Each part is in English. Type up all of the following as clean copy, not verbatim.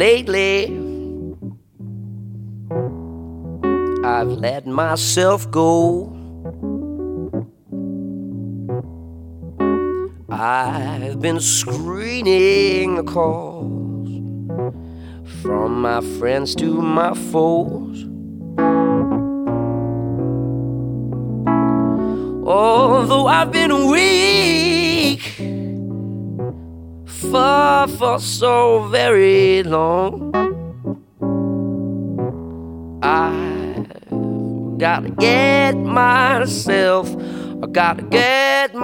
lately I've let myself go. I've been screening the calls from my friends to my foes. Although I've been weak for so very long, I've gotta get myself, I gotta get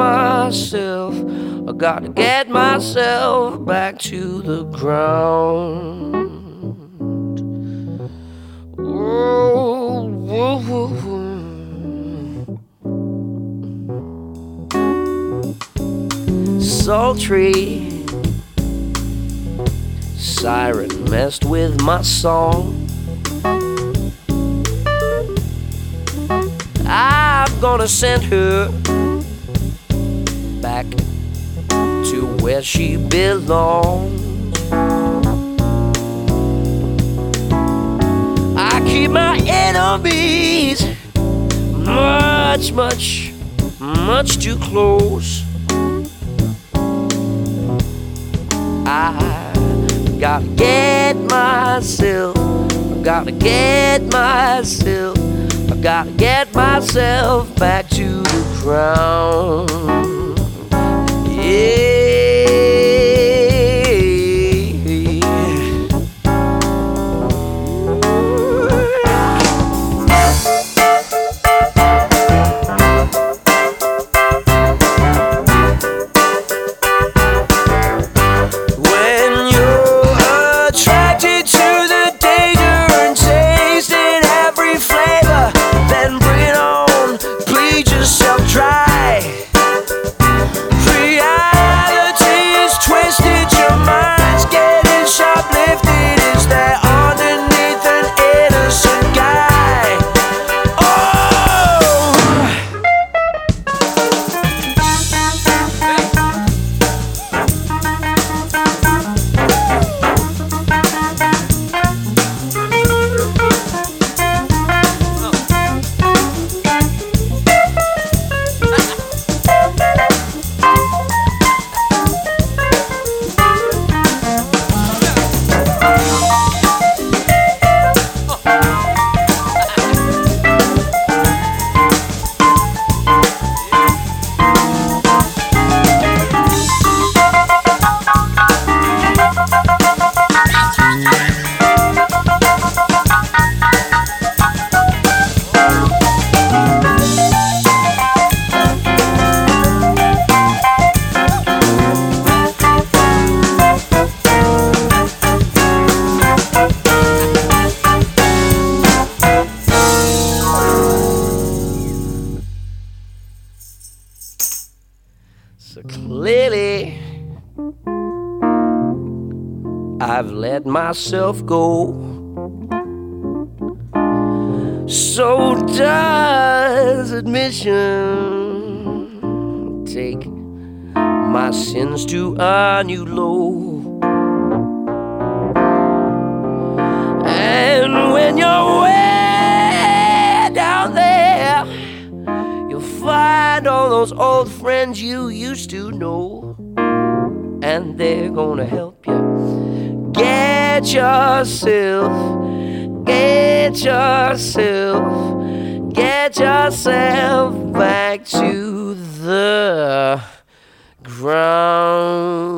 myself back to the ground. Whoa, whoa, whoa, whoa. Sultry siren messed with my song. I'm gonna send her back to where she belongs. I keep my enemies much, much, much too close. I gotta get myself, I gotta get myself, I gotta get myself back to the ground. Yeah. So clearly, I've let myself go. So does admission take my sins to a new low. And when you're way down there, you'll find all those old friends you used to know, and they're gonna help you get yourself back to the ground.